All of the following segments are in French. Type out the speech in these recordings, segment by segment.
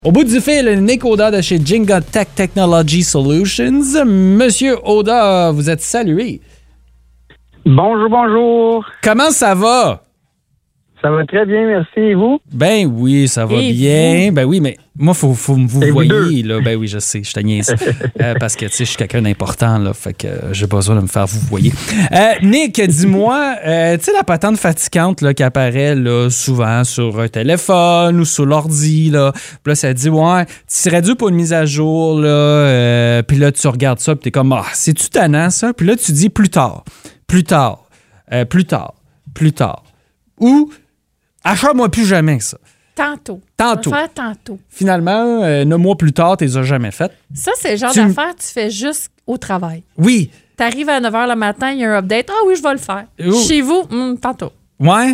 Au bout du fil, Nick Oda de chez Jenga Tech Technology Solutions. Monsieur Oda, vous êtes salué. Bonjour, bonjour. Comment ça va? Ça va très bien, merci. Et vous? Ben oui, ça va bien. Ben oui, mais moi, faut me vous voyez, là. Ben oui, je sais, je te niaise. Parce que, tu sais, je suis quelqu'un d'important, là. Fait que j'ai besoin de me faire vous voyez. Nick, dis-moi, tu sais, la patente fatigante, là, qui apparaît, là, souvent sur un téléphone ou sur l'ordi, là. Puis là, ça dit, ouais, tu serais dû pour une mise à jour, là. Puis là, tu regardes ça, puis t'es comme, ah, c'est-tu tannant, ça? Puis là, tu dis, plus tard. Ou, achète-moi plus jamais ça. Tantôt. On va faire tantôt. Finalement, 9 mois plus tard, tu les as jamais faites. Ça, c'est le genre d'affaire que tu fais juste au travail. Oui. Tu arrives à 9 h le matin, il y a un update. Ah oui, je vais le faire. Chez vous, tantôt. Ouais.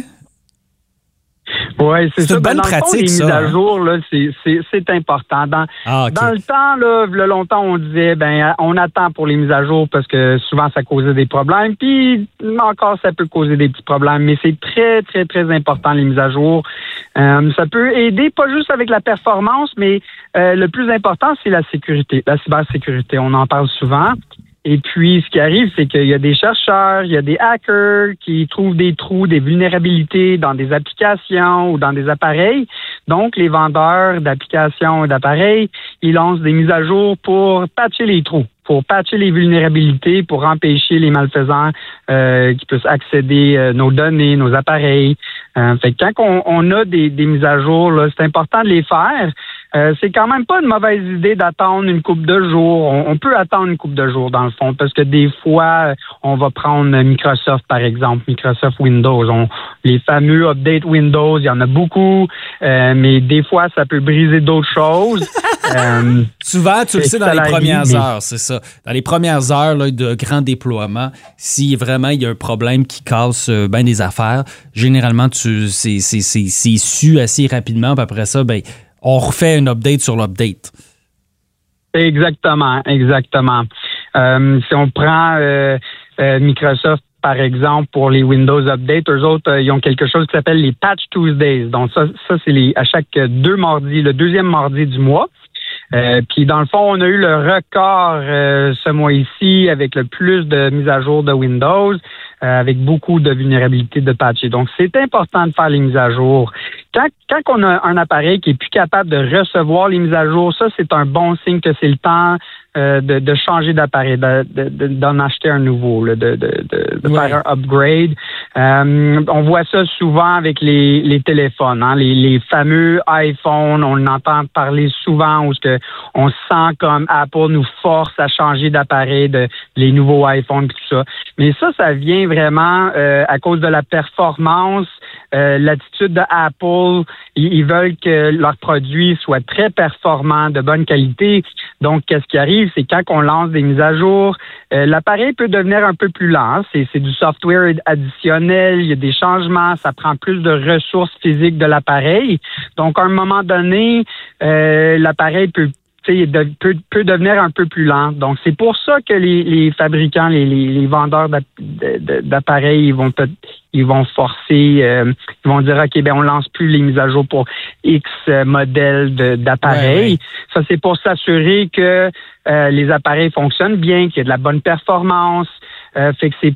Oui, c'est ça. Une bonne pratique, les mises ça. à jour, là, c'est important. Dans le temps, là, longtemps, on disait, on attend pour les mises à jour parce que souvent, ça causait des problèmes. Puis, encore, ça peut causer des petits problèmes. Mais c'est très, très, très important, les mises à jour. Ça peut aider, pas juste avec la performance, mais le plus important, c'est la sécurité, la cybersécurité. On en parle souvent. Et puis, ce qui arrive, c'est qu'il y a des chercheurs, il y a des hackers qui trouvent des trous, des vulnérabilités dans des applications ou dans des appareils. Donc, les vendeurs d'applications et d'appareils, ils lancent des mises à jour pour patcher les trous, pour patcher les vulnérabilités, pour empêcher les malfaisants qui puissent accéder nos données, nos appareils. Fait que quand on a des mises à jour, là, c'est important de les faire. C'est quand même pas une mauvaise idée d'attendre une couple de jours. On peut attendre une couple de jours, dans le fond, parce que des fois, on va prendre Microsoft, par exemple, Microsoft Windows. Les fameux updates Windows, il y en a beaucoup, mais des fois, ça peut briser d'autres choses. Souvent, tu le sais dans les premières heures, c'est ça. Dans les premières heures là, de grand déploiement, si vraiment il y a un problème qui casse bien des affaires, généralement, c'est su assez rapidement, puis après ça, on refait un update sur l'update. Exactement. Si on prend Microsoft, par exemple, pour les Windows Update, eux autres, ils ont quelque chose qui s'appelle les Patch Tuesdays. Donc, ça c'est à chaque 2 mardis, le 2e mardi du mois. Puis, dans le fond, on a eu le record ce mois-ci avec le plus de mises à jour de Windows, avec beaucoup de vulnérabilités de patcher. Donc, c'est important de faire les mises à jour. Quand on a un appareil qui est plus capable de recevoir les mises à jour, ça, c'est un bon signe que c'est le temps de changer d'appareil, d'en acheter un nouveau, là, de faire un upgrade. On voit ça souvent avec les téléphones, hein, les fameux iPhones. On entend parler souvent où on sent comme Apple nous force à changer d'appareil, les nouveaux iPhones et tout ça. Mais ça vient vraiment à cause de la performance, l'attitude de Apple. Ils veulent que leurs produits soient très performants, de bonne qualité. Donc, qu'est-ce qui arrive, c'est quand on lance des mises à jour, l'appareil peut devenir un peu plus lent. C'est du software additionnel, il y a des changements, ça prend plus de ressources physiques de l'appareil. Donc, à un moment donné, l'appareil peut devenir un peu plus lent. Donc, c'est pour ça que les fabricants, les vendeurs d'appareils, ils vont forcer, ils vont dire, OK, on lance plus les mises à jour pour X modèles d'appareils. Ouais. Ça, c'est pour s'assurer que les appareils fonctionnent bien, qu'il y a de la bonne performance. Fait que c'est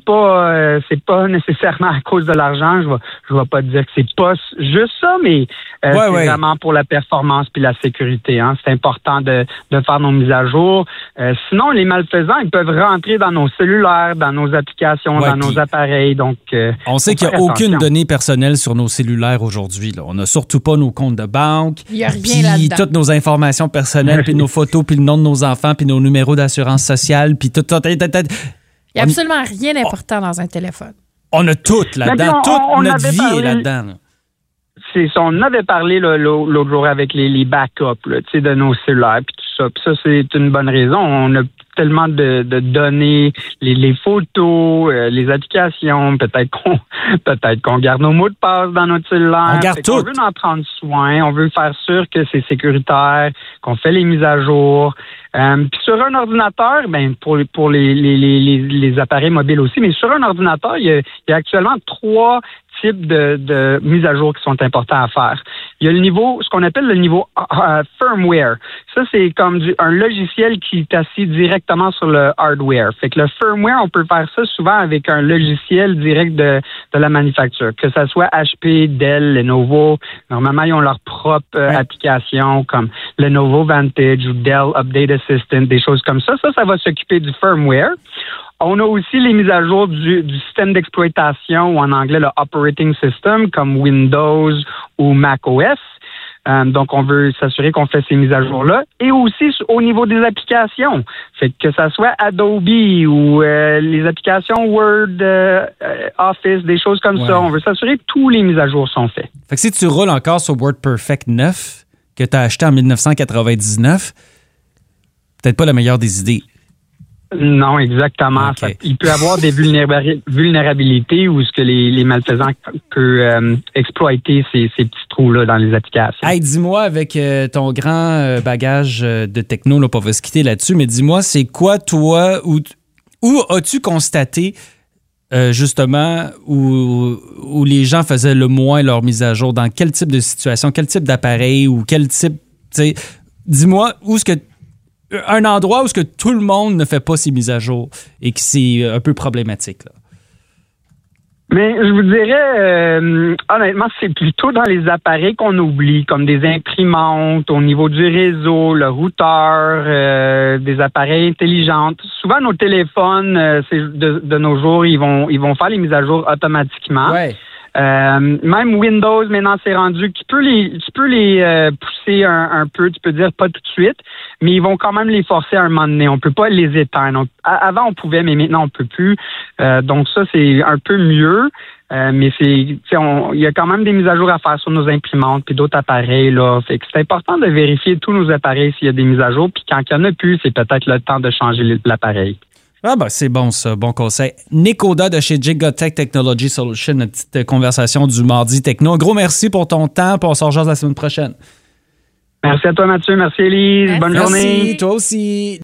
pas nécessairement à cause de l'argent. Je vais pas dire que c'est pas juste ça, mais c'est vraiment pour la performance puis la sécurité. Hein. C'est important de faire nos mises à jour. Sinon, les malfaisants, ils peuvent rentrer dans nos cellulaires, dans nos applications, dans nos appareils. Donc, on sait qu'il n'y a aucune donnée personnelle sur nos cellulaires aujourd'hui. Là. On n'a surtout pas nos comptes de banque. Il n'y a rien là-dedans. Toutes nos informations personnelles, puis nos photos, puis le nom de nos enfants, puis nos numéros d'assurance sociale, puis tout. Il n'y a absolument rien d'important dans un téléphone. On a tout là-dedans. Toute notre vie est là-dedans. Là. C'est ça. On avait parlé l'autre jour avec les backups de nos cellulaires puis tout ça. Puis ça, c'est une bonne raison. On a tellement de données, les photos, les applications. Peut-être qu'on garde nos mots de passe dans notre cellulaire. On garde tout. On veut en prendre soin. On veut faire sûr que c'est sécuritaire, qu'on fait les mises à jour. Puis sur un ordinateur, pour les appareils mobiles aussi, mais sur un ordinateur, il y a actuellement 3 types de mises à jour qui sont importants à faire. Il y a le niveau, ce qu'on appelle le niveau firmware. Ça, c'est comme un logiciel qui est assis directement sur le hardware. Fait que le firmware, on peut faire ça souvent avec un logiciel direct de la manufacture. Que ça soit HP, Dell, Lenovo. Normalement, ils ont leur propre application comme Lenovo Vantage ou Dell Update Assistant, des choses comme ça. Ça va s'occuper du firmware. On a aussi les mises à jour du système d'exploitation, ou en anglais le operating system, comme Windows ou macOS. Donc, on veut s'assurer qu'on fait ces mises à jour-là. Et aussi au niveau des applications. Fait que ça soit Adobe ou les applications Word, Office, des choses comme ça. On veut s'assurer que tous les mises à jour sont faites. Fait que si tu roules encore sur WordPerfect 9, que tu as acheté en 1999, peut-être pas la meilleure des idées. Non, exactement. Okay. Il peut y avoir des vulnérabilités où ce que les malfaisants peuvent exploiter ces petits trous-là dans les applications. Hey, dis-moi, avec ton grand bagage de techno, là, on va se quitter là-dessus, mais dis-moi, c'est quoi, toi, où as-tu constaté justement où les gens faisaient le moins leur mise à jour? Dans quel type de situation, quel type d'appareil ou quel type, tu sais, dis-moi où est-ce que un endroit où ce que tout le monde ne fait pas ses mises à jour et que c'est un peu problématique, là. Mais je vous dirais, honnêtement, c'est plutôt dans les appareils qu'on oublie, comme des imprimantes, au niveau du réseau, le routeur, des appareils intelligents. Souvent, nos téléphones, de nos jours, ils vont faire les mises à jour automatiquement. Ouais. Même Windows, maintenant, c'est rendu, tu peux les pousser un peu, tu peux dire pas tout de suite, mais ils vont quand même les forcer à un moment donné. On peut pas les éteindre. Avant, on pouvait, mais maintenant, on peut plus. Donc ça, c'est un peu mieux. Mais il y a quand même des mises à jour à faire sur nos imprimantes puis d'autres appareils, là. Fait que c'est important de vérifier tous nos appareils s'il y a des mises à jour. Puis quand il n'y en a plus, c'est peut-être le temps de changer l'appareil. Ah ben c'est bon ça, bon conseil. Nick Audat de chez Gigotech Technology Solutions, notre petite conversation du mardi techno. Un gros merci pour ton temps, puis on se rejoint la semaine prochaine. Merci à toi Mathieu, merci Élise, bonne journée. Merci, toi aussi.